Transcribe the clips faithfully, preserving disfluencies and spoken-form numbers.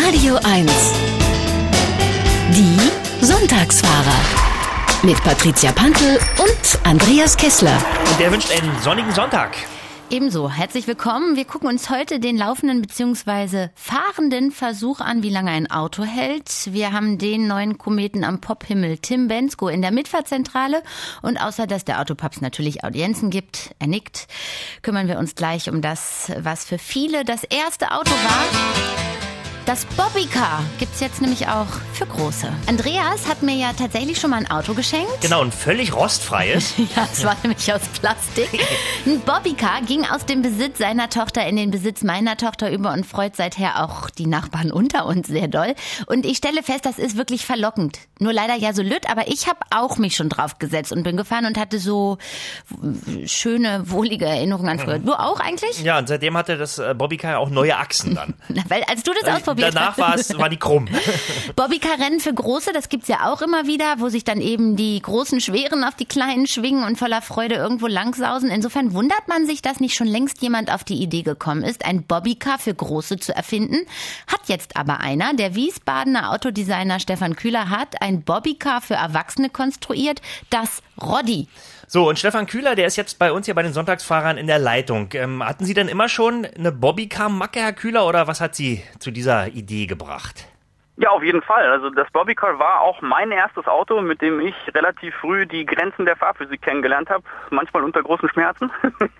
Radio eins. Die Sonntagsfahrer. Mit Patricia Pantel und Andreas Kessler. Und der wünscht einen sonnigen Sonntag. Ebenso, herzlich willkommen. Wir gucken uns heute den laufenden bzw. fahrenden Versuch an, wie lange ein Auto hält. Wir haben den neuen Kometen am Pophimmel Tim Bendzko in der Mitfahrzentrale. Und außer dass der Autopapst natürlich Audienzen gibt, er nickt, kümmern wir uns gleich um das, was für viele das erste Auto war. Das Bobbycar gibt's jetzt nämlich auch für Große. Andreas hat mir ja tatsächlich schon mal ein Auto geschenkt. Genau, ein völlig rostfreies. Ja, es war nämlich aus Plastik. Ein Bobbycar ging aus dem Besitz seiner Tochter in den Besitz meiner Tochter über und freut seither auch die Nachbarn unter uns sehr doll. Und ich stelle fest, das ist wirklich verlockend. Nur leider ja so lütt, aber ich habe auch mich schon drauf gesetzt und bin gefahren und hatte so schöne, wohlige Erinnerungen an früher. Du auch eigentlich? Ja, und seitdem hatte das Bobbycar auch neue Achsen dann. Na, weil als du das Also ausprobiert danach war es, war die krumm. Bobbycar-Rennen für Große, das gibt's ja auch immer wieder, wo sich dann eben die großen Schweren auf die Kleinen schwingen und voller Freude irgendwo langsausen. Insofern wundert man sich, dass nicht schon längst jemand auf die Idee gekommen ist, ein Bobbycar für Große zu erfinden. Hat jetzt aber einer. Der Wiesbadener Autodesigner Stefan Kühler hat ein Bobbycar für Erwachsene konstruiert, das Roddy. So, und Stefan Kühler, der ist jetzt bei uns hier bei den Sonntagsfahrern in der Leitung. Ähm, hatten Sie denn immer schon eine Bobbycar-Macke, Herr Kühler, oder was hat Sie zu dieser Idee gebracht? Ja, auf jeden Fall. Also das Bobbycar war auch mein erstes Auto, mit dem ich relativ früh die Grenzen der Fahrphysik kennengelernt habe, manchmal unter großen Schmerzen.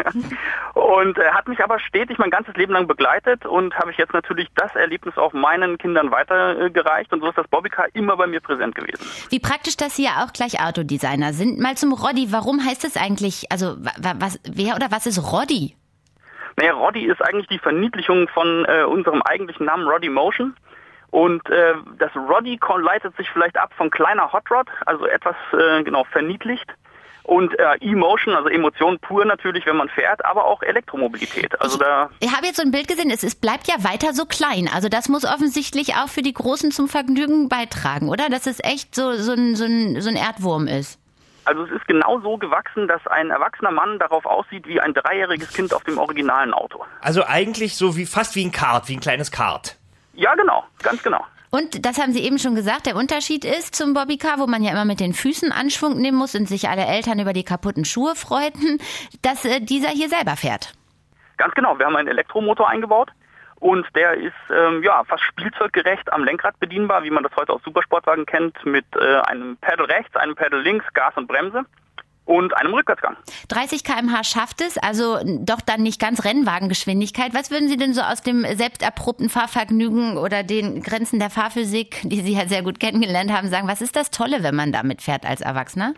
Und äh, hat mich aber stetig mein ganzes Leben lang begleitet und habe ich jetzt natürlich das Erlebnis auch meinen Kindern weitergereicht und so ist das Bobbycar immer bei mir präsent gewesen. Wie praktisch, dass Sie ja auch gleich Autodesigner sind. Mal zum Roddy, warum heißt es eigentlich, also was, wer oder was ist Roddy? Naja, Roddy ist eigentlich die Verniedlichung von äh, unserem eigentlichen Namen Roddy Motion. Und äh, das Roddy leitet sich vielleicht ab von kleiner Hot Rod, also etwas äh, genau verniedlicht. Und äh, E-Motion, also Emotion pur natürlich, wenn man fährt, aber auch Elektromobilität. Also da ich habe jetzt so ein Bild gesehen, es, es bleibt ja weiter so klein. Also das muss offensichtlich auch für die Großen zum Vergnügen beitragen, oder? Dass es echt so, so, ein, so, ein, so ein Erdwurm ist. Also es ist genau so gewachsen, dass ein erwachsener Mann darauf aussieht wie ein dreijähriges Kind auf dem originalen Auto. Also eigentlich so wie fast wie ein Kart, wie ein kleines Kart. Ja, genau, ganz genau. Und das haben Sie eben schon gesagt, der Unterschied ist zum Bobbycar, wo man ja immer mit den Füßen Anschwung nehmen muss und sich alle Eltern über die kaputten Schuhe freuten, dass äh, dieser hier selber fährt. Ganz genau, wir haben einen Elektromotor eingebaut und der ist ähm, ja fast spielzeuggerecht am Lenkrad bedienbar, wie man das heute aus Supersportwagen kennt, mit äh, einem Pedal rechts, einem Pedal links, Gas und Bremse. Und einem Rückwärtsgang. dreißig Kilometer pro Stunde schafft es, also doch dann nicht ganz Rennwagengeschwindigkeit. Was würden Sie denn so aus dem selbst erprobten Fahrvergnügen oder den Grenzen der Fahrphysik, die Sie ja sehr gut kennengelernt haben, sagen? Was ist das Tolle, wenn man damit fährt als Erwachsener?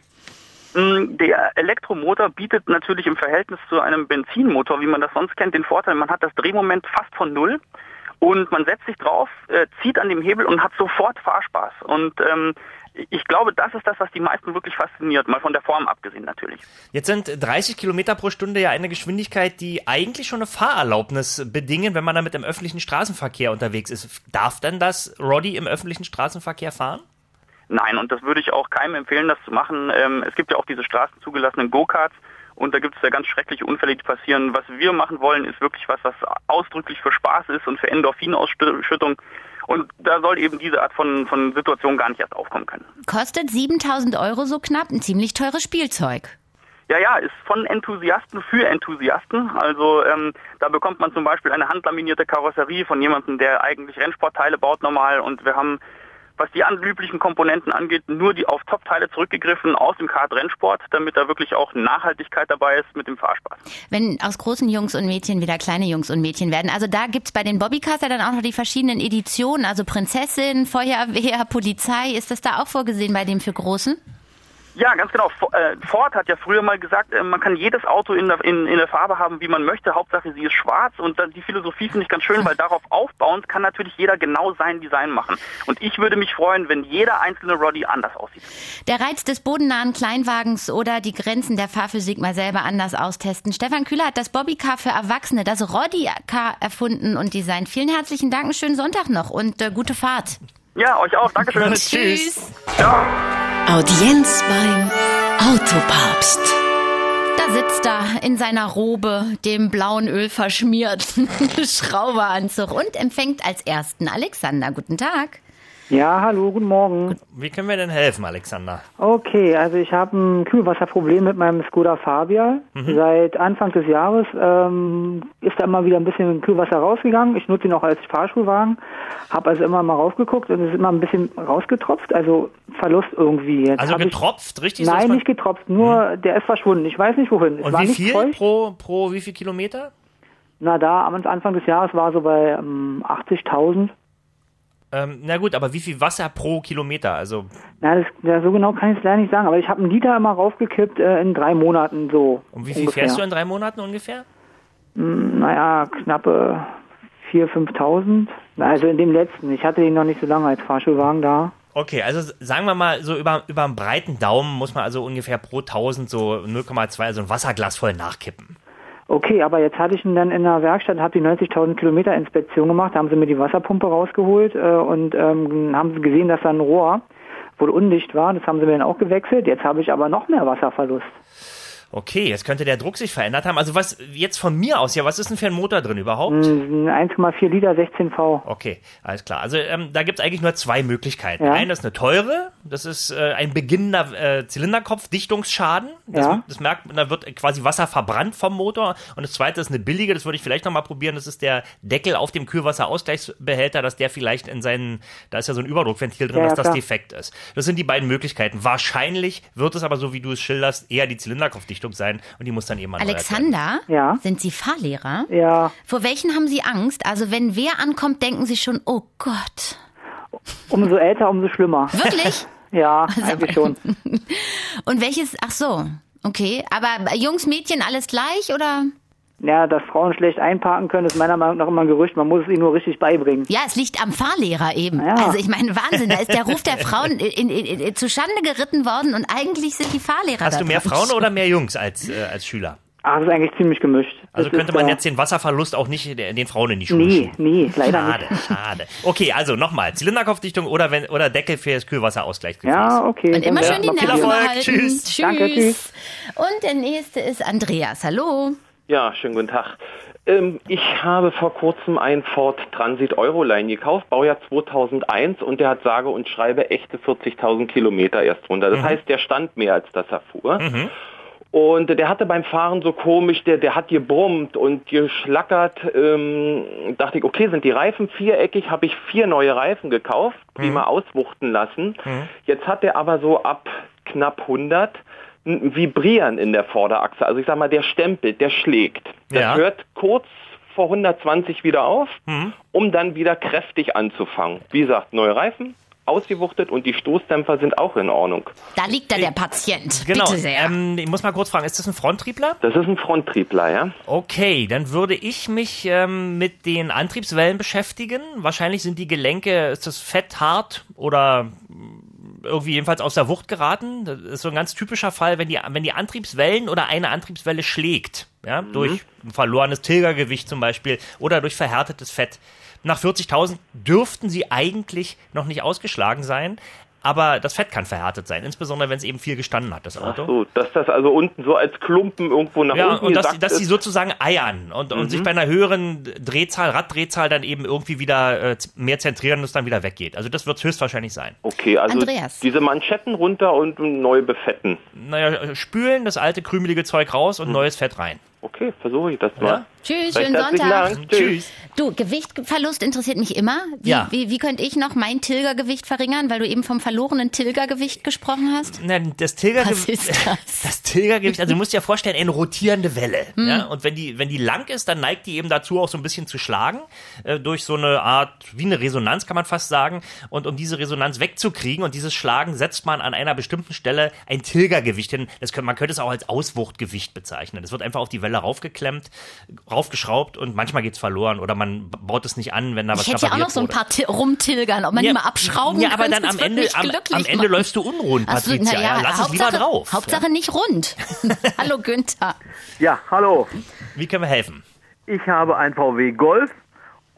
Der Elektromotor bietet natürlich im Verhältnis zu einem Benzinmotor, wie man das sonst kennt, den Vorteil, man hat das Drehmoment fast von null und man setzt sich drauf, äh, zieht an dem Hebel und hat sofort Fahrspaß. Und ähm, ich glaube, das ist das, was die meisten wirklich fasziniert, mal von der Form abgesehen natürlich. Jetzt sind dreißig Kilometer pro Stunde ja eine Geschwindigkeit, die eigentlich schon eine Fahrerlaubnis bedingen, wenn man damit im öffentlichen Straßenverkehr unterwegs ist. Darf denn das Roddy im öffentlichen Straßenverkehr fahren? Nein, und das würde ich auch keinem empfehlen, das zu machen. Ähm, es gibt ja auch diese straßenzugelassenen Go-Karts und da gibt es ja ganz schreckliche Unfälle, die passieren. Was wir machen wollen, ist wirklich was, was ausdrücklich für Spaß ist und für Endorphinausschüttung. Und da soll eben diese Art von, von Situation gar nicht erst aufkommen können. Kostet siebentausend Euro so knapp, ein ziemlich teures Spielzeug. Ja, ja, ist von Enthusiasten für Enthusiasten. Also ähm, da bekommt man zum Beispiel eine handlaminierte Karosserie von jemandem, der eigentlich Rennsportteile baut normal. Und wir haben, was die üblichen Komponenten angeht, nur die auf Top-Teile zurückgegriffen aus dem Kart-Rennsport, damit da wirklich auch Nachhaltigkeit dabei ist mit dem Fahrspaß. Wenn aus großen Jungs und Mädchen wieder kleine Jungs und Mädchen werden, also da gibt's bei den Bobbycars ja dann auch noch die verschiedenen Editionen, also Prinzessin, Feuerwehr, Polizei, ist das da auch vorgesehen bei dem für Großen? Ja, ganz genau. Ford hat ja früher mal gesagt, man kann jedes Auto in der, in, in der Farbe haben, wie man möchte. Hauptsache, sie ist schwarz. Und die Philosophie finde ich ganz schön, weil darauf aufbauend kann natürlich jeder genau sein Design machen. Und ich würde mich freuen, wenn jeder einzelne Roddy anders aussieht. Der Reiz des bodennahen Kleinwagens oder die Grenzen der Fahrphysik mal selber anders austesten. Stefan Kühler hat das Bobbycar für Erwachsene, das Roddy-Car, erfunden und designt. Vielen herzlichen Dank, einen schönen Sonntag noch und äh, gute Fahrt. Ja, euch auch. Dankeschön. Tschüss. Ciao. Audienz beim Autopapst. Das Er sitzt da in seiner Robe, dem blauen Öl verschmierten Schrauberanzug und empfängt als ersten Alexander. Guten Tag. Ja, hallo, guten Morgen. Wie können wir denn helfen, Alexander? Okay, also ich habe ein Kühlwasserproblem mit meinem Skoda Fabia. Mhm. Seit Anfang des Jahres ähm, ist da immer wieder ein bisschen Kühlwasser rausgegangen. Ich nutze ihn auch als Fahrschulwagen, habe also immer mal raufgeguckt und es ist immer ein bisschen rausgetropft, also Verlust irgendwie. Jetzt also getropft, ich, richtig? Nein, so nicht getropft, nur mhm. der ist verschwunden. Ich weiß nicht wohin. Es und war wie nicht viel feucht. pro, pro wie viel Kilometer? Na da, am Anfang des Jahres war so bei ähm, achtzigtausend. Ähm, na gut, aber wie viel Wasser pro Kilometer? Also Na, das, ja, so genau kann ich es leider nicht sagen, aber ich habe einen Liter immer raufgekippt äh, in drei Monaten so. Und wie viel ungefähr. fährst du in drei Monaten ungefähr? Hm, naja, knappe viertausend, fünftausend. Also in dem letzten. Ich hatte ihn noch nicht so lange als Fahrschulwagen da. Okay, also sagen wir mal, so über, über einen breiten Daumen muss man also ungefähr pro tausend so null Komma zwei, also ein Wasserglas voll nachkippen. Okay, aber jetzt hatte ich ihn dann in der Werkstatt und habe die neunzigtausend Kilometer Inspektion gemacht. Da haben sie mir die Wasserpumpe rausgeholt äh, und ähm, haben sie gesehen, dass da ein Rohr wohl undicht war. Das haben sie mir dann auch gewechselt. Jetzt habe ich aber noch mehr Wasserverlust. Okay, jetzt könnte der Druck sich verändert haben. Also was jetzt von mir aus, ja, was ist denn für ein Motor drin überhaupt? eins Komma vier Liter, sechzehn V. Okay, alles klar. Also ähm, da gibt's eigentlich nur zwei Möglichkeiten. Ja. Eine ist eine teure, das ist äh, ein beginnender äh, Zylinderkopfdichtungsschaden. Das, Ja. das merkt man, da wird quasi Wasser verbrannt vom Motor. Und das zweite ist eine billige, das würde ich vielleicht nochmal probieren, das ist der Deckel auf dem Kühlwasserausgleichsbehälter, dass der vielleicht in seinen, da ist ja so ein Überdruckventil drin, Ja, dass ja, das klar. defekt ist. Das sind die beiden Möglichkeiten. Wahrscheinlich wird es aber, so wie du es schilderst, eher die Zylinderkopfdichtung sein und die muss dann eben erneuert werden. Alexander, Ja. sind Sie Fahrlehrer? Ja, Vor welchen haben Sie Angst? Also wenn wer ankommt, denken Sie schon, oh Gott. umso älter, umso schlimmer. Wirklich? Ja, eigentlich schon. Und welches, ach so, okay. Aber Jungs, Mädchen, alles gleich oder? Ja, dass Frauen schlecht einparken können, ist meiner Meinung nach immer ein Gerücht. Man muss es ihnen nur richtig beibringen. Ja, es liegt am Fahrlehrer eben. Ja. Also ich meine, Wahnsinn, da ist der Ruf der Frauen in, in, in, in, zu Schande geritten worden und eigentlich sind die Fahrlehrer Hast da du mehr dran. Frauen oder mehr Jungs als, äh, als Schüler? Ach, das ist eigentlich ziemlich gemischt. Also Das könnte ist, man äh, jetzt den Wasserverlust auch nicht den den Frauen in die Schuhe Nee, schieben. nee, leider Schade, nicht. schade. Okay, also nochmal, Zylinderkopfdichtung oder wenn oder Deckel für das Kühlwasserausgleichsgefäß. Ja, okay. Und immer dann schön die werd's mal Nerven Viel probieren. Erfolg. behalten. Tschüss. Tschüss. Danke, tschüss. Und der nächste ist Andreas. Hallo. Ja, schönen guten Tag. Ähm, ich habe vor kurzem einen Ford Transit Euroline gekauft, Baujahr zweitausendeins, und der hat sage und schreibe echte vierzigtausend Kilometer erst runter. Das Mhm. heißt, der stand mehr, als dass er fuhr. Mhm. Und der hatte beim Fahren so komisch, der, der hat gebrummt und geschlackert. Ähm, dachte ich, okay, sind die Reifen viereckig, habe ich vier neue Reifen gekauft, prima Mhm. auswuchten lassen. Mhm. Jetzt hat der aber so ab knapp hundert ein Vibrieren in der Vorderachse. Also ich sag mal, der stempelt, der schlägt. Das Ja. hört kurz vor hundertzwanzig wieder auf, Mhm. um dann wieder kräftig anzufangen. Wie gesagt, neue Reifen, ausgewuchtet und die Stoßdämpfer sind auch in Ordnung. Da liegt da der Patient. Genau. Bitte sehr. Ähm, ich muss mal kurz fragen, ist das ein Fronttriebler? Das ist ein Fronttriebler, ja? Okay, dann würde ich mich ähm, mit den Antriebswellen beschäftigen. Wahrscheinlich sind die Gelenke, ist das Fett hart oder irgendwie jedenfalls aus der Wucht geraten. Das ist so ein ganz typischer Fall, wenn die, wenn die Antriebswellen oder eine Antriebswelle schlägt, ja, Mhm. durch ein verlorenes Tilgergewicht zum Beispiel oder durch verhärtetes Fett. Nach vierzigtausend dürften sie eigentlich noch nicht ausgeschlagen sein, aber das Fett kann verhärtet sein, insbesondere wenn es eben viel gestanden hat, das Ach Auto. so, dass das also unten so als Klumpen irgendwo nach Ja, unten und dass, gesackt dass sie ist. sozusagen eiern und, und sich bei einer höheren Drehzahl, Raddrehzahl dann eben irgendwie wieder äh, mehr zentrieren und es dann wieder weggeht. Also das wird es höchstwahrscheinlich sein. Okay, also Andreas. diese Manschetten runter und neu befetten. Naja, spülen das alte krümelige Zeug raus und neues Fett rein. Okay, versuche ich das mal. Ja? Tschüss, Recht schönen herzlichen Sonntag. Dank. Tschüss. Du, Gewichtverlust interessiert mich immer. Wie, Ja. wie, wie könnte ich noch mein Tilgergewicht verringern, weil du eben vom verlorenen Tilgergewicht gesprochen hast? Na, das Tilgergewicht, Was ist das? das Tilgergewicht, also du musst dir vorstellen, eine rotierende Welle. Ja? Und wenn die, wenn die lang ist, dann neigt die eben dazu, auch so ein bisschen zu schlagen, äh, durch so eine Art, wie eine Resonanz kann man fast sagen. Und um diese Resonanz wegzukriegen und dieses Schlagen, setzt man an einer bestimmten Stelle ein Tilgergewicht hin. Das könnte, man könnte es auch als Auswuchtgewicht bezeichnen. Das wird einfach auf die Welle raufgeklemmt, raufgeschraubt und manchmal geht's verloren oder man baut es nicht an, wenn da was Ich hätte ja auch noch repariert so ein wurde. paar Ti- rumtilgern, ob man die mal abschrauben ja, aber könnte. dann am das würde Ende, mich am, glücklich am Ende machen. läufst du unrund, Ach so, Patricia. na ja, lass es lieber Hauptsache, drauf. Hauptsache nicht rund. Hallo Günther. Ja, hallo. Wie können wir helfen? Ich habe ein V W Golf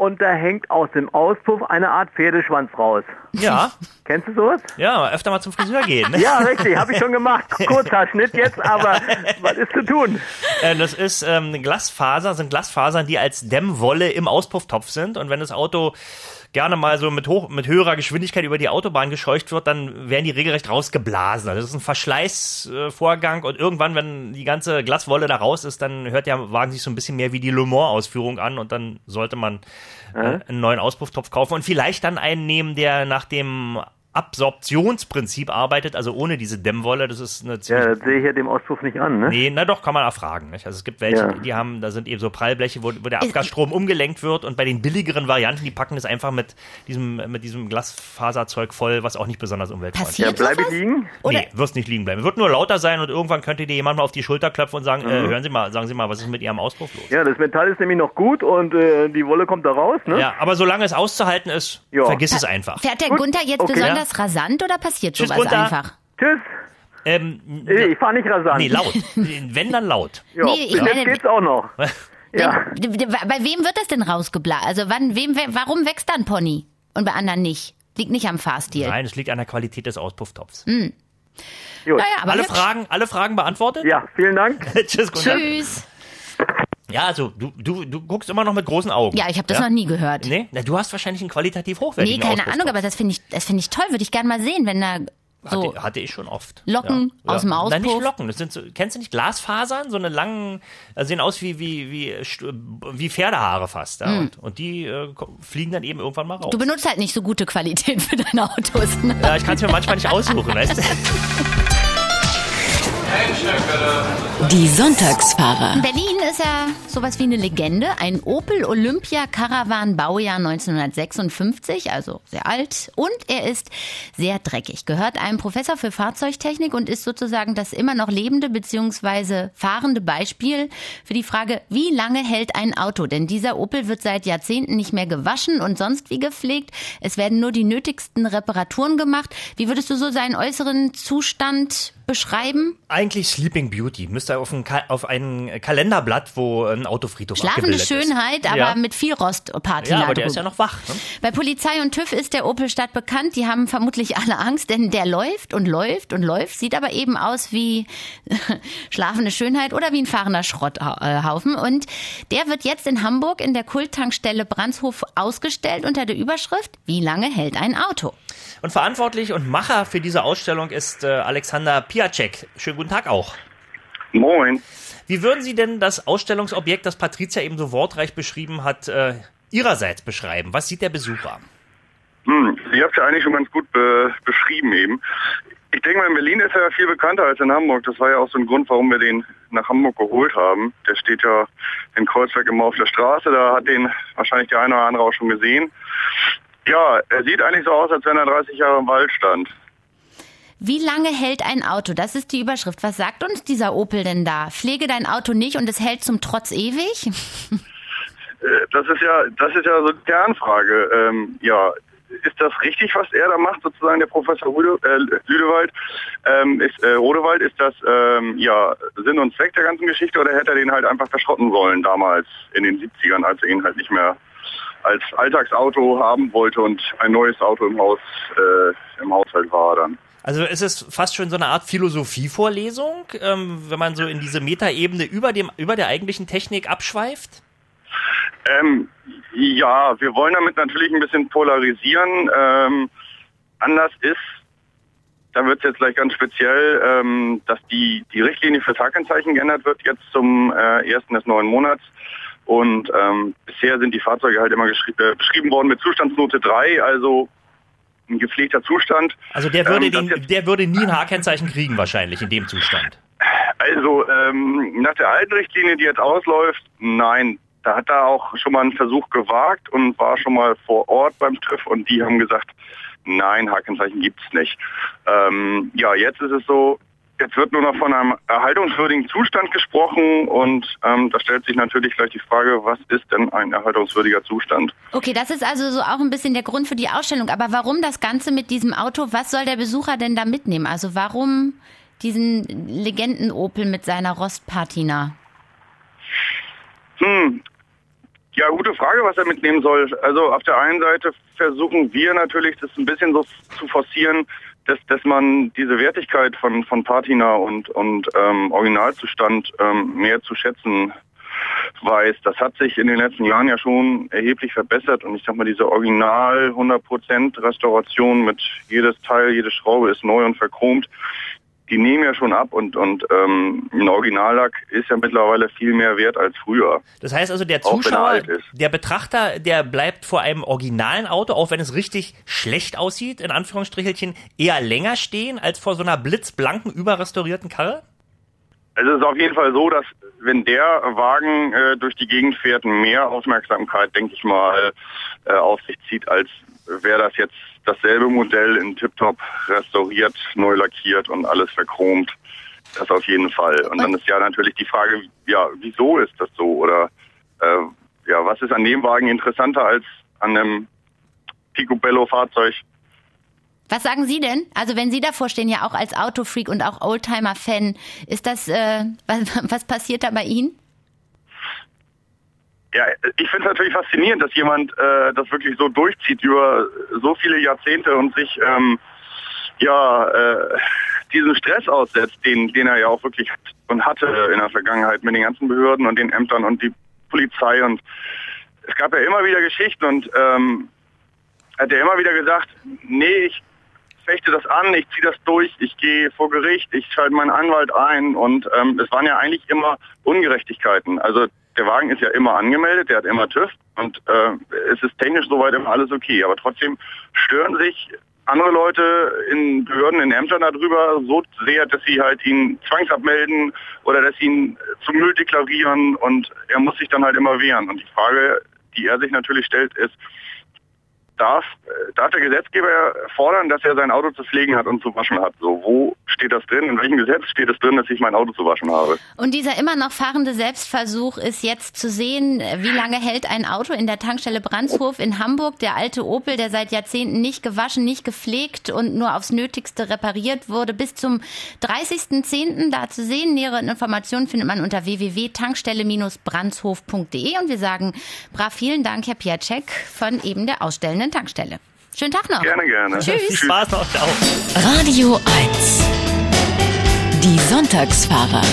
und da hängt aus dem Auspuff eine Art Pferdeschwanz raus. Ja. Kennst du sowas? Ja, öfter mal zum Friseur gehen. Ne? Ja, richtig, habe ich schon gemacht. Kurzer Schnitt jetzt, aber was ist zu tun? Äh, das ist ähm, Glasfaser, sind Glasfasern, die als Dämmwolle im Auspufftopf sind. Und wenn das Auto gerne mal so mit hoch, mit höherer Geschwindigkeit über die Autobahn gescheucht wird, dann werden die regelrecht rausgeblasen. Also das ist ein Verschleißvorgang und irgendwann, wenn die ganze Glaswolle da raus ist, dann hört der Wagen sich so ein bisschen mehr wie die Le Mans-Ausführung an und dann sollte man äh, einen neuen Auspufftopf kaufen und vielleicht dann einen nehmen, der nach dem Absorptionsprinzip arbeitet, also ohne diese Dämmwolle. Das ist eine ziemlich... Ja, das sehe ich ja dem Auspuff nicht an, ne? Nee, na doch, kann man erfragen. Nicht? Also es gibt welche, Ja. die haben, da sind eben so Prallbleche, wo, wo der Abgasstrom umgelenkt wird und bei den billigeren Varianten, die packen das einfach mit diesem, mit diesem Glasfaserzeug voll, was auch nicht besonders umweltfreundlich ist. Ja, Passiert bleibe sowas? liegen. Oder Nee, wirst nicht liegen bleiben. Wird nur lauter sein und irgendwann könnte dir jemand mal auf die Schulter klopfen und sagen, äh, hören Sie mal, sagen Sie mal, was ist mit Ihrem Auspuff los? Ja, das Metall ist nämlich noch gut und äh, die Wolle kommt da raus, ne? Ja, aber solange es auszuhalten ist, Ja. vergiss es einfach. fährt der Gut, Gunther jetzt okay. besonders rasant oder passiert Tschüss, sowas Gunther. einfach? Tschüss. Ähm, Nee, ich fahre nicht rasant. nee, laut. Wenn, dann laut. Ja, Nee, ich bis meine- jetzt geht's auch noch. Ja. Wenn, d- d- bei wem wird das denn rausgeblasen? Also wann, wem, we- warum wächst dann Pony und bei anderen nicht? Liegt nicht am Fahrstil. Nein, es liegt an der Qualität des Auspufftopfs. Gut. Naja, aber Alle hübsch. Fragen, alle Fragen beantwortet? Ja, vielen Dank. Tschüss, Gunther. Tschüss. Ja, also du, du, du guckst immer noch mit großen Augen. Ja, ich habe das noch nie gehört. Nee, na, du hast wahrscheinlich einen qualitativ Nee, hochwertigen keine Auspufftopf. Ahnung, aber das finde ich, das finde ich toll. Würde ich gerne mal sehen, wenn da so. Hatte, hatte ich schon oft. Locken aus dem Nein, nicht Auspuff? Locken. Das sind so, kennst du nicht Glasfasern? So eine langen, äh, sehen aus wie, wie, wie, st- wie Pferdehaare fast. Ja? Und, und die äh, ko- fliegen dann eben irgendwann mal raus. Du benutzt halt nicht so gute Qualität für deine Autos. Ne? ja, ich kann es mir manchmal nicht aussuchen, weißt du? Die Sonntagsfahrer. In Berlin ist er sowas wie eine Legende. Ein Opel Olympia Caravan Baujahr neunzehnhundertsechsundfünfzig, also sehr alt. Und er ist sehr dreckig. Gehört einem Professor für Fahrzeugtechnik und ist sozusagen das immer noch lebende bzw. fahrende Beispiel für die Frage, wie lange hält ein Auto? Denn dieser Opel wird seit Jahrzehnten nicht mehr gewaschen und sonst wie gepflegt. Es werden nur die nötigsten Reparaturen gemacht. Wie würdest du so seinen äußeren Zustand beschreiben? Eigentlich Sleeping Beauty. Müsste auf ein, Ka- auf ein Kalenderblatt, wo ein Autofriedhof Schlafende abgebildet ist. Schönheit, aber ja. mit viel Rostpatina Ja, aber der drüber. ist ja noch wach. Ne? Bei Polizei und TÜV ist der Opel-Stadt bekannt. Die haben vermutlich alle Angst, denn der läuft und läuft und läuft, sieht aber eben aus wie schlafende Schönheit oder wie ein fahrender Schrotthaufen. Und der wird jetzt in Hamburg in der Kulttankstelle Brandshof ausgestellt unter der Überschrift "Wie lange hält ein Auto?" Und verantwortlich und Macher für diese Ausstellung ist äh, Alexander Piacek. Schönen guten Tag auch. Moin. Wie würden Sie denn das Ausstellungsobjekt, das Patricia eben so wortreich beschrieben hat, äh, Ihrerseits beschreiben? Was sieht der Besucher? Hm, ihr habt ja eigentlich schon ganz gut be beschrieben eben. Ich denke mal, in Berlin ist er ja viel bekannter als in Hamburg. Das war ja auch so ein Grund, warum wir den nach Hamburg geholt haben. Der steht ja in Kreuzberg immer auf der Straße. Da hat den wahrscheinlich der eine oder andere auch schon gesehen. Ja, er sieht eigentlich so aus, als wenn er dreißig Jahre im Wald stand. Wie lange hält ein Auto? Das ist die Überschrift. Was sagt uns dieser Opel denn da? Pflege dein Auto nicht und es hält zum Trotz ewig? Das ist ja, das ist ja so die Kernfrage. Ähm, ja, ist das richtig, was er da macht, sozusagen der Professor Rude, äh, Lüdewald? Ähm, ist, äh, Rodewald, ist das ähm, ja Sinn und Zweck der ganzen Geschichte oder hätte er den halt einfach verschrotten sollen damals in den siebzigern, als er ihn halt nicht mehr als Alltagsauto haben wollte und ein neues Auto im Haus äh, im Haushalt war dann? Also es ist fast schon so eine Art Philosophievorlesung, ähm, wenn man so in diese Metaebene über dem über der eigentlichen Technik abschweift? Ähm, ja, wir wollen damit natürlich ein bisschen polarisieren. Ähm, anders ist, da wird es jetzt gleich ganz speziell, ähm, dass die, die Richtlinie für Fahrkennzeichen geändert wird jetzt zum äh, ersten des neuen Monats. Und ähm, bisher sind die Fahrzeuge halt immer äh, beschrieben worden mit Zustandsnote drei, also ein gepflegter Zustand. Also der würde, ähm, den, der würde nie ein H-Kennzeichen kriegen wahrscheinlich in dem Zustand. Also ähm, nach der alten Richtlinie, die jetzt ausläuft, nein. Da hat er auch schon mal einen Versuch gewagt und war schon mal vor Ort beim TÜV und die haben gesagt, nein, H-Kennzeichen gibt's nicht. Ähm, ja, jetzt ist es so, jetzt wird nur noch von einem erhaltungswürdigen Zustand gesprochen und ähm, da stellt sich natürlich gleich die Frage, was ist denn ein erhaltungswürdiger Zustand? Okay, das ist also so auch ein bisschen der Grund für die Ausstellung. Aber warum das Ganze mit diesem Auto? Was soll der Besucher denn da mitnehmen? Also warum diesen Legenden-Opel mit seiner Rostpatina? Hm, Ja, gute Frage, was er mitnehmen soll. Also auf der einen Seite versuchen wir natürlich, das ein bisschen so zu forcieren, dass, dass man diese Wertigkeit von, von Patina und, und ähm, Originalzustand ähm, mehr zu schätzen weiß. Das hat sich in den letzten Jahren ja schon erheblich verbessert und ich sag mal, diese Original hundert Prozent Restauration mit jedes Teil, jede Schraube ist neu und verchromt, die nehmen ja schon ab und, und ähm, ein Originallack ist ja mittlerweile viel mehr wert als früher. Das heißt also, der Zuschauer, der Betrachter, der bleibt vor einem originalen Auto, auch wenn es richtig schlecht aussieht, in Anführungsstrichelchen, eher länger stehen als vor so einer blitzblanken, überrestaurierten Karre? Also es ist auf jeden Fall so, dass wenn der Wagen äh, durch die Gegend fährt, mehr Aufmerksamkeit, denke ich mal, äh, auf sich zieht, als wäre das jetzt dasselbe Modell in Tiptop restauriert, neu lackiert und alles verchromt. Das auf jeden Fall. Und dann ist ja natürlich die Frage, ja, wieso ist das so? Oder äh, ja, was ist an dem Wagen interessanter als an einem Picobello-Fahrzeug? Was sagen Sie denn? Also wenn Sie davor stehen, ja auch als Autofreak und auch Oldtimer-Fan, ist das, äh, was, was passiert da bei Ihnen? Ja, ich finde es natürlich faszinierend, dass jemand äh, das wirklich so durchzieht über so viele Jahrzehnte und sich ähm, ja äh, diesen Stress aussetzt, den, den er ja auch wirklich hat und hatte in der Vergangenheit mit den ganzen Behörden und den Ämtern und die Polizei. Und es gab ja immer wieder Geschichten und ähm, hat er immer wieder gesagt, nee, ich fechte das an, ich ziehe das durch, ich gehe vor Gericht, ich schalte meinen Anwalt ein und ähm, es waren ja eigentlich immer Ungerechtigkeiten. Also der Wagen ist ja immer angemeldet, der hat immer TÜV und äh, es ist technisch soweit immer alles okay. Aber trotzdem stören sich andere Leute in Behörden, in Ämtern darüber so sehr, dass sie halt ihn zwangsabmelden oder dass sie ihn zum Müll deklarieren und er muss sich dann halt immer wehren. Und die Frage, die er sich natürlich stellt, ist, Darf, darf der Gesetzgeber fordern, dass er sein Auto zu pflegen hat und zu waschen hat? So, wo steht das drin? In welchem Gesetz steht es drin, dass ich mein Auto zu waschen habe? Und dieser immer noch fahrende Selbstversuch ist jetzt zu sehen, wie lange hält ein Auto in der Tankstelle Brandshof in Hamburg, der alte Opel, der seit Jahrzehnten nicht gewaschen, nicht gepflegt und nur aufs Nötigste repariert wurde, bis zum dreißigsten zehnten da zu sehen. Nähere Informationen findet man unter w w w punkt tankstelle brandshof punkt de und wir sagen brav vielen Dank, Herr Piaczek von eben der ausstellenden Tankstelle. Schönen Tag noch. Gerne, gerne. Tschüss. Viel Spaß noch. Ciao. Radio eins. Die Sonntagsfahrer.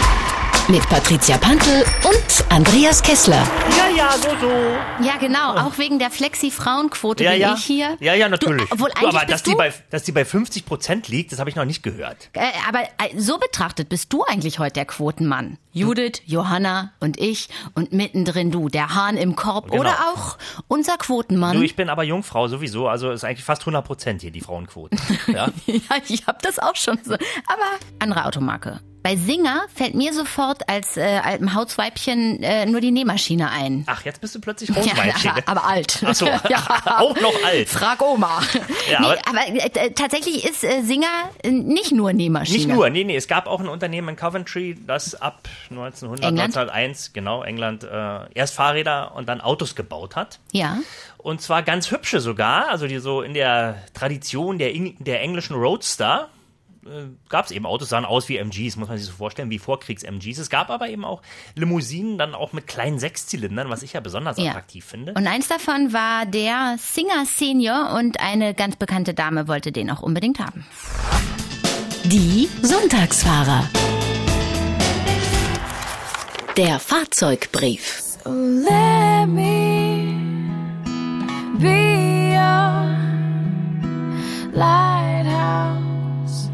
Mit Patricia Pantel und Andreas Kessler. Ja, ja, so, so. Ja, genau. Auch wegen der Flexi-Frauenquote Ja, bin ja. ich hier. Ja, ja, natürlich. Du, obwohl Du, eigentlich aber dass bist die, du, bei, dass die bei fünfzig Prozent liegt, das habe ich noch nicht gehört. äh, aber äh, so betrachtet bist du eigentlich heute der Quotenmann. Judith, Johanna und ich und mittendrin du, der Hahn im Korb Genau. oder auch unser Quotenmann. Du, ich bin aber Jungfrau sowieso, also ist eigentlich fast hundert Prozent hier die Frauenquote. Ja? Ja, ich hab das auch schon so. Aber andere Automarke. Bei Singer fällt mir sofort als äh, altem Hausweibchen äh, nur die Nähmaschine ein. Ach, jetzt bist du plötzlich Hausweibchen. Ja, aber alt. Ach so, Ja. auch noch alt. Frag Oma. Ja, nee, aber- aber äh, tatsächlich ist äh, Singer äh, nicht nur Nähmaschine. Nicht nur, nee, nee, es gab auch ein Unternehmen in Coventry, das ab neunzehnhundert, England? neunzehnhunderteins, genau, England, äh, erst Fahrräder und dann Autos gebaut hat. Ja. Und zwar ganz hübsche sogar, also die so in der Tradition der, Eng der englischen Roadster äh, gab es eben Autos, sahen aus wie M Gs, muss man sich so vorstellen, wie Vorkriegs-M Gs. Es gab aber eben auch Limousinen, dann auch mit kleinen Sechszylindern, was ich ja besonders Ja. attraktiv finde. Und eins davon war der Singer Senior und eine ganz bekannte Dame wollte den auch unbedingt haben. Die Sonntagsfahrer. Der Fahrzeugbrief. Let me be your lighthouse.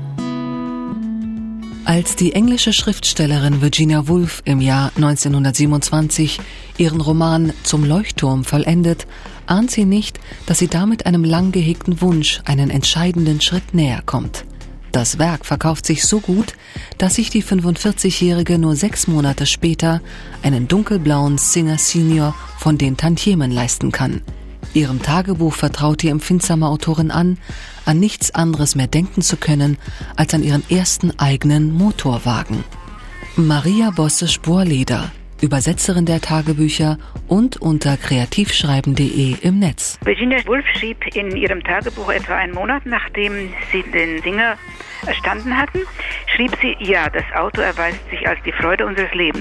Als die englische Schriftstellerin Virginia Woolf im Jahr neunzehnhundertsiebenundzwanzig ihren Roman Zum Leuchtturm vollendet, ahnt sie nicht, dass sie damit einem lang gehegten Wunsch einen entscheidenden Schritt näher kommt. Das Werk verkauft sich so gut, dass sich die fünfundvierzigjährige nur sechs Monate später einen dunkelblauen Singer Senior von den Tantiemen leisten kann. Ihrem Tagebuch vertraut die empfindsame Autorin an, an nichts anderes mehr denken zu können, als an ihren ersten eigenen Motorwagen. Maria Bosse-Sporleder, Übersetzerin der Tagebücher und unter kreativschreiben punkt de im Netz. Virginia Woolf schrieb in ihrem Tagebuch etwa einen Monat, nachdem sie den Singer erstanden hatten, schrieb sie, ja, das Auto erweist sich als die Freude unseres Lebens.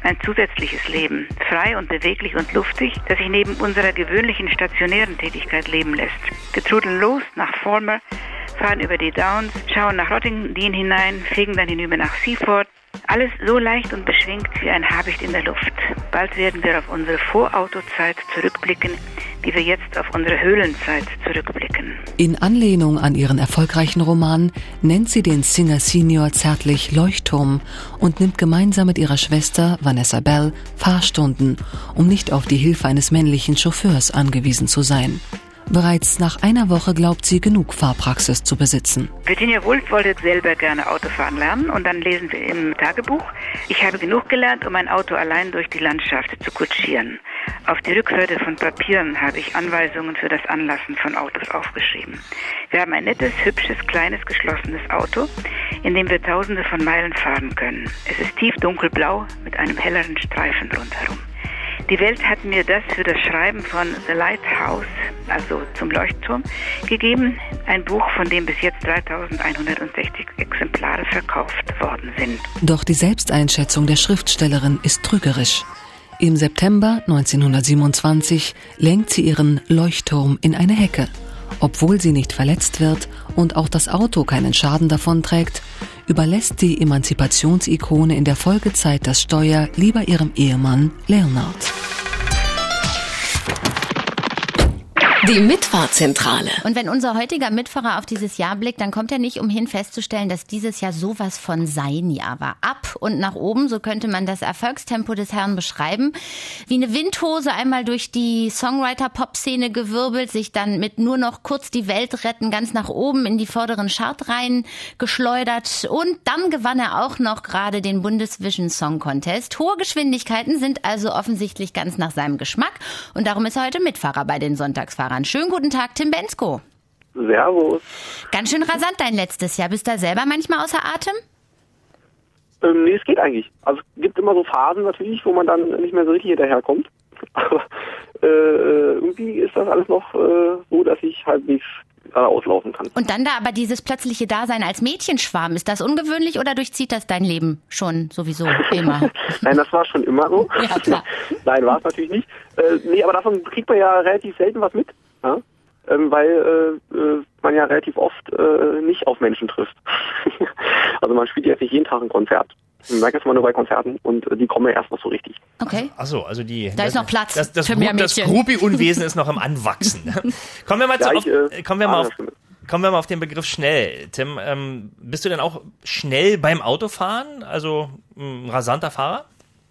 ein zusätzliches Leben, frei und beweglich und luftig, das sich neben unserer gewöhnlichen stationären Tätigkeit leben lässt. Wir trudeln los nach Falmer, fahren über die Downs, schauen nach Rottingdean hinein, fegen dann hinüber nach Seaford. Alles so leicht und beschwingt wie ein Habicht in der Luft. Bald werden wir auf unsere Vorautozeit zurückblicken, wie wir jetzt auf unsere Höhlenzeit zurückblicken. In Anlehnung an ihren erfolgreichen Roman nennt sie den Singer Senior zärtlich Leuchtturm und nimmt gemeinsam mit ihrer Schwester Vanessa Bell Fahrstunden, um nicht auf die Hilfe eines männlichen Chauffeurs angewiesen zu sein. Bereits nach einer Woche glaubt sie, genug Fahrpraxis zu besitzen. Virginia Woolf wollte selber gerne Autofahren lernen und dann lesen wir im Tagebuch: Ich habe genug gelernt, um ein Auto allein durch die Landschaft zu kutschieren. Auf die Rückseite von Papieren habe ich Anweisungen für das Anlassen von Autos aufgeschrieben. Wir haben ein nettes, hübsches, kleines, geschlossenes Auto, in dem wir tausende von Meilen fahren können. Es ist tief dunkelblau mit einem helleren Streifen rundherum. Die Welt hat mir das für das Schreiben von The Lighthouse, also zum Leuchtturm, gegeben. Ein Buch, von dem bis jetzt dreitausendeinhundertsechzig Exemplare verkauft worden sind. Doch die Selbsteinschätzung der Schriftstellerin ist trügerisch. Im September neunzehnhundertsiebenundzwanzig lenkt sie ihren Leuchtturm in eine Hecke. Obwohl sie nicht verletzt wird und auch das Auto keinen Schaden davonträgt, überlässt die Emanzipationsikone in der Folgezeit das Steuer lieber ihrem Ehemann Leonard. Die Mitfahrzentrale. Und wenn unser heutiger Mitfahrer auf dieses Jahr blickt, dann kommt er nicht umhin festzustellen, dass dieses Jahr sowas von sein Jahr war. Ab und nach oben, so könnte man das Erfolgstempo des Herrn beschreiben. Wie eine Windhose einmal durch die Songwriter-Pop-Szene gewirbelt, sich dann mit nur noch kurz die Welt retten ganz nach oben in die vorderen Chartreihen geschleudert. Und dann gewann er auch noch gerade den Bundesvision Song Contest. Hohe Geschwindigkeiten sind also offensichtlich ganz nach seinem Geschmack. Und darum ist er heute Mitfahrer bei den Sonntagsfahrern. Schönen guten Tag, Tim Bensko. Servus. Ganz schön rasant dein letztes Jahr. Bist du da selber manchmal außer Atem? Ähm, nee, es geht eigentlich. Also es gibt immer so Phasen natürlich, wo man dann nicht mehr so richtig hinterherkommt. Aber äh, irgendwie ist das alles noch äh, so, dass ich halbwegs äh, auslaufen kann. Und dann da aber dieses plötzliche Dasein als Mädchenschwarm, ist das ungewöhnlich oder durchzieht das dein Leben schon sowieso immer? Nein, das war schon immer so. Ja, klar. Nein, war es natürlich nicht. Äh, nee, aber davon kriegt man ja relativ selten was mit. Ja? Ähm, weil äh, äh, man ja relativ oft äh, nicht auf Menschen trifft. Also man spielt jetzt nicht jeden Tag ein Konzert. Ich merke es mal nur bei Konzerten und äh, die kommen ja erst noch so richtig. Okay. Achso, also die... Da das, ist noch Platz das, das, für mehr Mädchen. Das Groupie-Unwesen ist noch im Anwachsen. Kommen wir mal, ja, zu, ich, auf, äh, kommen wir mal auf... Stimme. Kommen wir mal auf den Begriff schnell. Tim, ähm, bist du denn auch schnell beim Autofahren? Also ein rasanter Fahrer?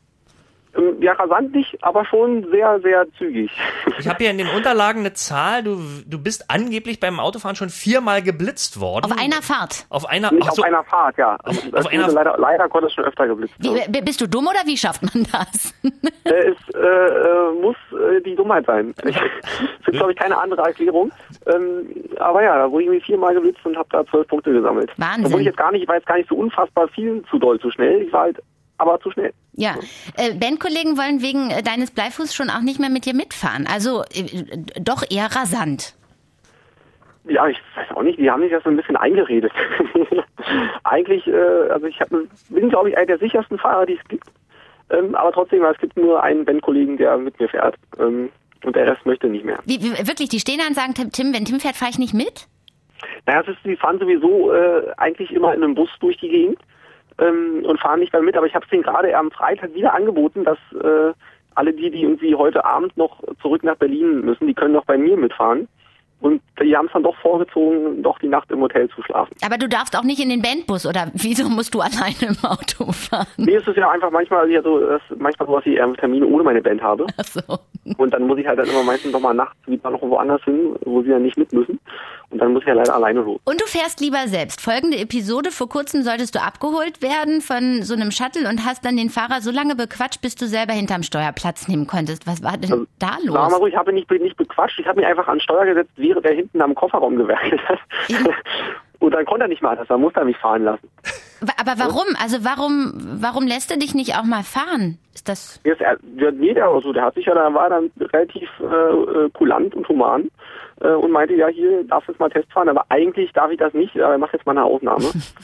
Ja, rasant nicht, aber schon sehr, sehr zügig. Ich habe hier in den Unterlagen eine Zahl. Du, du bist angeblich beim Autofahren schon viermal geblitzt worden. Auf einer Fahrt? Auf einer, nicht so, auf einer Fahrt, ja. Also, auf einer, leider, leider konnte es schon öfter geblitzt werden. Wie, bist du dumm oder wie schafft man das? Es äh, muss äh, die Dummheit sein. Es gibt, glaube ich, keine andere Erklärung. Ähm, aber ja, da wurde ich irgendwie viermal geblitzt und habe da zwölf Punkte gesammelt. Wahnsinn. Obwohl ich jetzt gar nicht, ich war jetzt gar nicht so unfassbar viel zu doll, zu schnell. Ich war halt aber zu schnell. Ja, äh, Bandkollegen wollen wegen äh, deines Bleifußs schon auch nicht mehr mit dir mitfahren. Also äh, doch eher rasant. Ja, ich weiß auch nicht, die haben sich das so ein bisschen eingeredet. Eigentlich, äh, also ich hab, bin, glaube ich, einer der sichersten Fahrer, die es gibt. Ähm, aber trotzdem, es gibt nur einen Bandkollegen, der mit mir fährt. Ähm, und der Rest möchte nicht mehr. Wie, wie, wirklich, die stehen da und sagen, Tim, wenn Tim fährt, fahre ich nicht mit? Naja, es ist, die fahren sowieso äh, eigentlich immer in einem Bus durch die Gegend. Und fahren nicht mehr mit, aber ich habe es denen gerade am Freitag wieder angeboten, dass äh, alle die, die irgendwie heute Abend noch zurück nach Berlin müssen, die können noch bei mir mitfahren. Und die haben es dann doch vorgezogen, doch die Nacht im Hotel zu schlafen. Aber du darfst auch nicht in den Bandbus, oder wieso musst du alleine im Auto fahren? Nee, es ist ja einfach manchmal ja so, dass manchmal so, dass ich ähm, Termine ohne meine Band habe. Ach so. Und dann muss ich halt dann immer meistens noch mal nachts wieder noch woanders hin, wo sie dann nicht mit müssen. Und dann muss ich ja leider alleine los. Und du fährst lieber selbst. Folgende Episode: Vor kurzem solltest du abgeholt werden von so einem Shuttle und hast dann den Fahrer so lange bequatscht, bis du selber hinterm Steuer Platz nehmen konntest. Was war denn also, da los? Sag mal so, ich habe nicht, nicht bequatscht, ich habe mich einfach an den Steuer gesetzt, während der hinten am Kofferraum gewerkelt hat. Ja. Und dann konnte er nicht mehr anders, dann musste er mich fahren lassen. Aber warum? Also warum warum lässt er dich nicht auch mal fahren? Ist das... Jetzt, der, nee, der, also, der hat sich ja, da war dann relativ äh, kulant und human äh, und meinte, ja, hier darfst du jetzt mal Test fahren, aber eigentlich darf ich das nicht, aber er macht jetzt mal eine Ausnahme.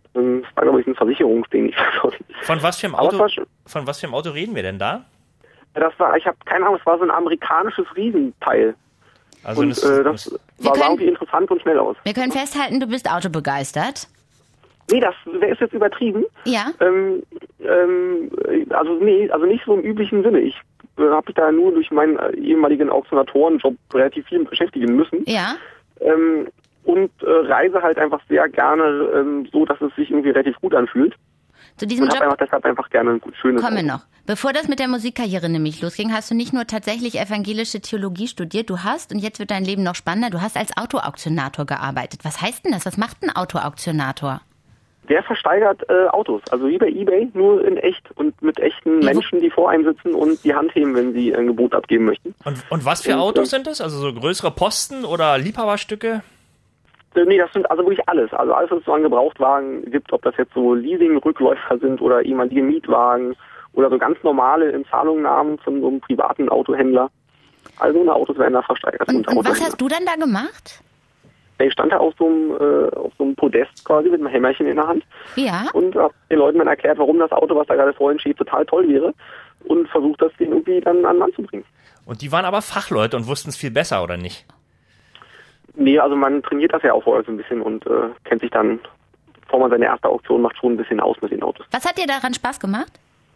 Ähm, Das war, glaube ich, ein Versicherungsding. Ich weiß auch nicht. Von was für einem Aber es Auto, war schon- von was für einem Auto reden wir denn da? Das war, ich habe keine Ahnung, es war so ein amerikanisches Riesenteil. Also und das- äh, das Wir sah, sah können- irgendwie interessant und schnell aus. Wir können festhalten, du bist autobegeistert. Nee, das ist jetzt übertrieben. Ja. Ähm, ähm, also nee, also nicht so im üblichen Sinne. Ich äh, habe mich da nur durch meinen äh, ehemaligen Auktionatorenjob relativ viel beschäftigen müssen. Ja. Ähm, und äh, reise halt einfach sehr gerne ähm, so, dass es sich irgendwie relativ gut anfühlt. Zu diesem und habe Job einfach deshalb einfach gerne ein gut, schönes kommen wir Auto. noch. Bevor das mit der Musikkarriere nämlich losging, hast du nicht nur tatsächlich evangelische Theologie studiert, du hast, und jetzt wird dein Leben noch spannender, du hast als Autoauktionator gearbeitet. Was heißt denn das? Was macht ein Autoauktionator? Der versteigert äh, Autos, also wie bei eBay, nur in echt und mit echten Menschen, die vor einem sitzen und die Hand heben, wenn sie ein Gebot abgeben möchten. Und, und was für Und, Autos äh, sind das? Also so größere Posten oder Liebhaberstücke? Äh, Nee, das sind also wirklich alles. Also alles, was es so an Gebrauchtwagen gibt, ob das jetzt so Leasing-Rückläufer sind oder ehemalige Mietwagen oder so ganz normale in Zahlungnahmen von so einem privaten Autohändler. Also eine Autos werden da versteigert. Und, und was hast du dann da gemacht? Ich stand da auf so einem, äh, auf so einem Podest quasi mit einem Hämmerchen in der Hand Ja. und habe den Leuten dann erklärt, warum das Auto, was da gerade vorhin steht, total toll wäre und versucht, das denen irgendwie dann an den Mann zu bringen. Und die waren aber Fachleute und wussten es viel besser, oder nicht? Nee, also man trainiert das ja auch vorher so ein bisschen und äh, kennt sich dann, bevor man seine erste Auktion macht, schon ein bisschen aus mit den Autos. Was hat dir daran Spaß gemacht?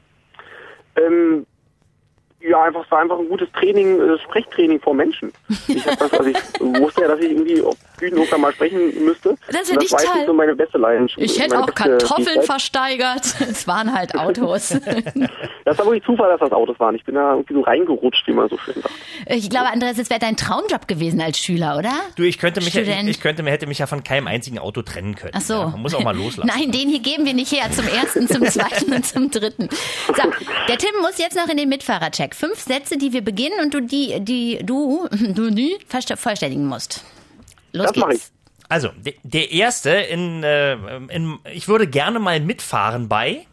Ähm, ja, einfach, es war einfach ein gutes Training, äh, Sprechtraining vor Menschen. Ich hab das, also ich wusste ja, dass ich irgendwie auf Bühnen irgendwann mal sprechen müsste. Das Und finde ich war jetzt toll. nicht so meine beste Leidenschaft. Ich hätte meine auch beste Kartoffeln Fähigkeit. versteigert. Es waren halt Autos. Das war wirklich Zufall, dass das Autos waren. Ich bin da irgendwie so reingerutscht, wie man so schön sagt. Ich glaube, Andreas, es wäre dein Traumjob gewesen als Schüler, oder? Du, ich könnte mich, ja, Student. ich könnte, hätte mich ja von keinem einzigen Auto trennen können. Ach so. Ja, man muss auch mal loslassen. Nein, den hier geben wir nicht her. Zum ersten, zum zweiten und zum dritten. So, der Tim muss jetzt noch in den Mitfahrercheck. Fünf Sätze, die wir beginnen und du die, die, du, du die verste- vollständigen musst. Los Das mach geht's. Also, de, der erste, in, äh, in, ich würde gerne mal mitfahren bei.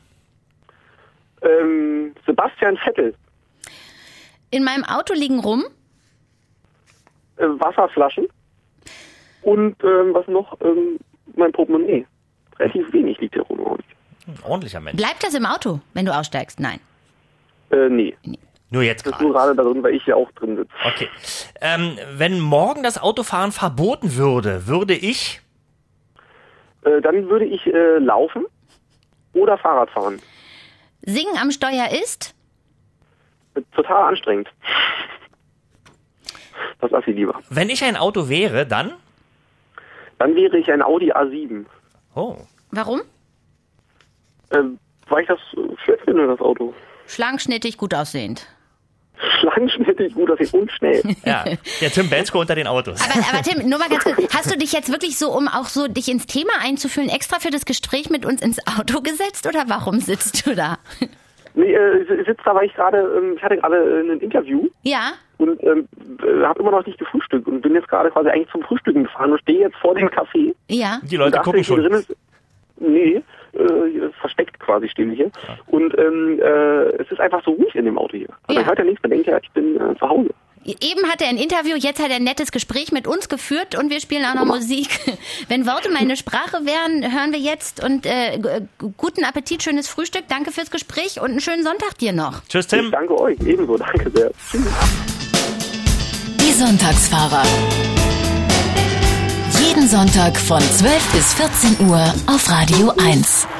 Ähm, Sebastian Vettel, In meinem Auto liegen rum. äh, Wasserflaschen und ähm, was noch? Ähm, mein Portemonnaie. Relativ wenig liegt hier rum. glaub ich. Ein ordentlicher Mensch. Bleibt das im Auto, wenn du aussteigst? Nein. Äh, nee. Nur jetzt Das ist nur gerade. gerade da drin, weil ich hier auch drin sitze. Okay. Ähm, wenn morgen das Autofahren verboten würde, würde ich. Äh, dann würde ich äh, laufen oder Fahrrad fahren. Singen am Steuer ist? Äh, Total anstrengend. Das lasse ich lieber. Wenn ich ein Auto wäre, dann. Dann wäre ich ein Audi A sieben. Oh. Warum? Äh, weil ich das äh, schön finde, das Auto. Schlangenschnittig, gut aussehend. Schlangenschnittig, gut aussehen und schnell. Ja, der Tim Bensko unter den Autos. Aber, aber Tim, nur mal ganz kurz. Hast du dich jetzt wirklich so, um auch so dich ins Thema einzufühlen, extra für das Gespräch mit uns ins Auto gesetzt oder warum sitzt du da? Nee, äh, ich sitze da, weil ich gerade, ähm, ich hatte gerade äh, ein Interview Ja? und ähm, äh, habe immer noch nicht gefrühstückt und bin jetzt gerade quasi eigentlich zum Frühstücken gefahren und stehe jetzt vor dem Café. Ja. Die Und Leute dachte, gucken hier schon. drin ist, nee, äh, hier ist versteckt quasi stehen wir hier. Und ähm, äh, es ist einfach so ruhig in dem Auto hier. Also Ja. ich hört ja nichts, man denkt ja, ich bin äh, zu Hause. Eben hat er ein Interview, jetzt hat er ein nettes Gespräch mit uns geführt und wir spielen auch noch Musik. Wenn Worte meine Sprache wären, hören wir jetzt und äh, g- guten Appetit, schönes Frühstück, danke fürs Gespräch und einen schönen Sonntag dir noch. Tschüss, Ich Tim. danke euch, ebenso, danke sehr. Tschüss. Die Sonntagsfahrer. Jeden Sonntag von zwölf bis vierzehn Uhr auf Radio eins.